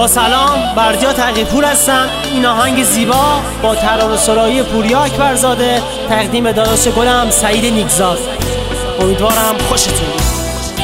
با سلام، بردیا تقی‌پور هستم. این آهنگ زیبا با ترانه‌سرایی پوریا اکبرزاده تقدیم داداش گلم سعید نیکزاد. امیدوارم خوشتون بیاد.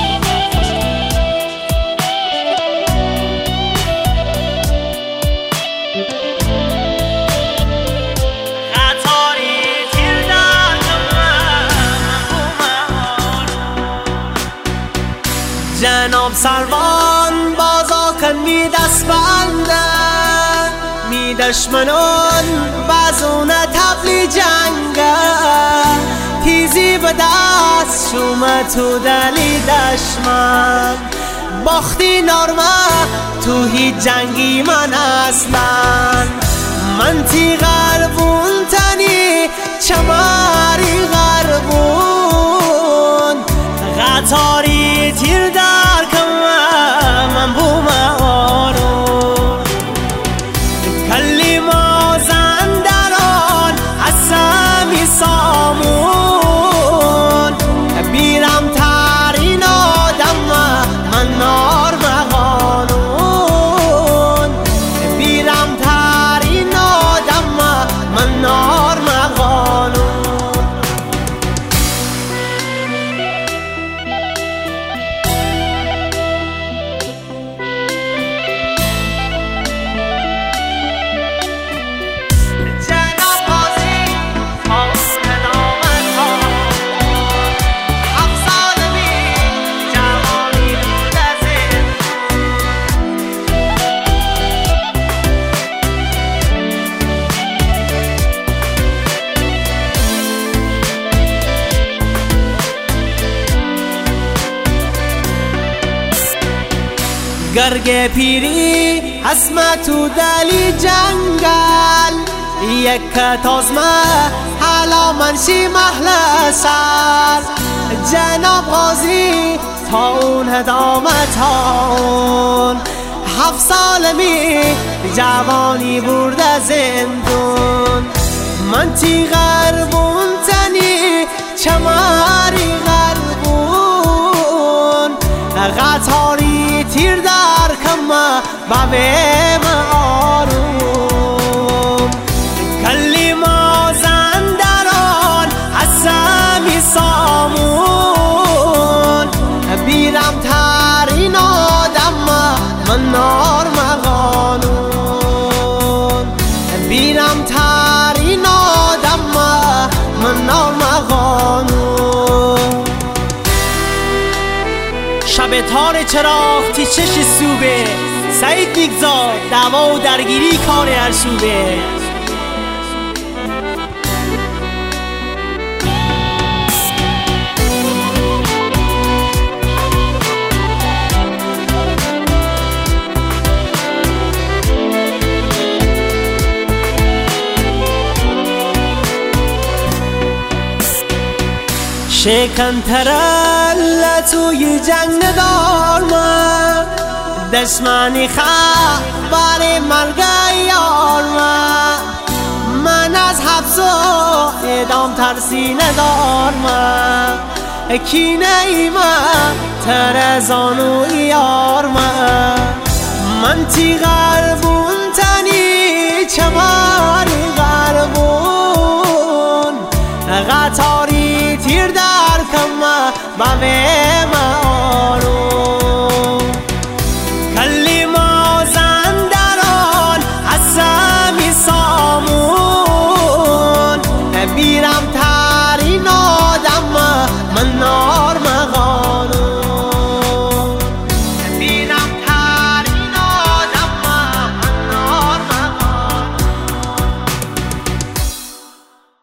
جناب سروان بازا کنی دست بندن می دشمنان بازونه تبلی جنگه تیزی به دست شومه تو دلی دشمن باختی نارمه تو هیچ جنگی من اصلا من تی غربون تنی چماری غربون غطاری تیر در کمه من بومه آرون کلی مازندران حسمی سامون بیرم ترین آدم من نار مغانون بیرم ترین آدم من نار مغانون گرگ پیری اسمه تو دلی جنگل یک تازمه حالا منشی محل سر جناب غازی تا اون هدامه تاون 7 سال می جوانی برده زندون من تی غربون تنی چماری غربون غطاری تیر در کمه بابه ما آروم کلی مازندران حسمی سامون بیرم ترین آدم من نار مغانون بیرم ترین آدم من نار مغانون شب تار چراغ تی چش سوبه سعید نیکزاد دعوا و درگیری کار هر سوبه شکن ترل توی جنگ ندارم دشمنی خبر مرگ یارم من از حبس و اعدام ترسی ندارم کینه ایمه ترزانو یارم من تی غربون تنی چماری غربون غطاری تیر در کمه بابه ما آروم کلی مازندران حسمی سامون بیرم ترین آدم من نار